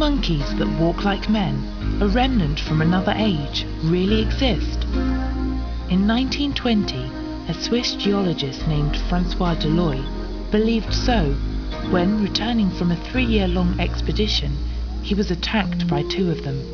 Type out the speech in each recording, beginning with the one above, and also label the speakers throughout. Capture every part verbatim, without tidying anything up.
Speaker 1: monkeys that walk like men, a remnant from another age, really exist? In nineteen twenty, a Swiss geologist named Francois Deloy believed so when, returning from a three-year-long expedition, he was attacked by two of them.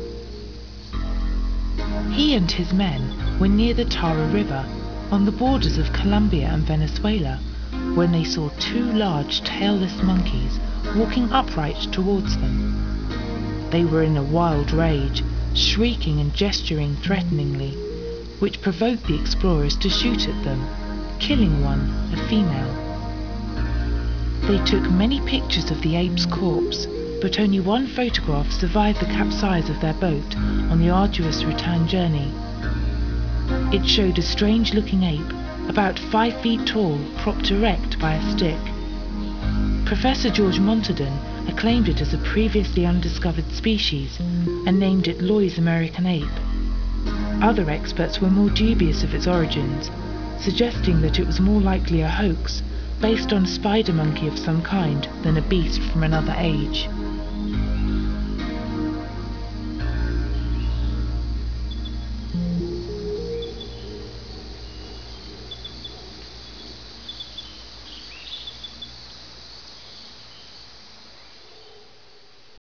Speaker 1: He and his men were near the Tara River, on the borders of Colombia and Venezuela, when they saw two large tailless monkeys walking upright towards them. They were in a wild rage, shrieking and gesturing threateningly, which provoked the explorers to shoot at them, killing one, a female. They took many pictures of the ape's corpse, but only one photograph survived the capsize of their boat on the arduous return journey. It showed a strange-looking ape, about five feet tall, propped erect by a stick. Professor George Montadon acclaimed it as a previously undiscovered species and named it Loy's American ape. Other experts were more dubious of its origins, suggesting that it was more likely a hoax based on a spider monkey of some kind than a beast from another age.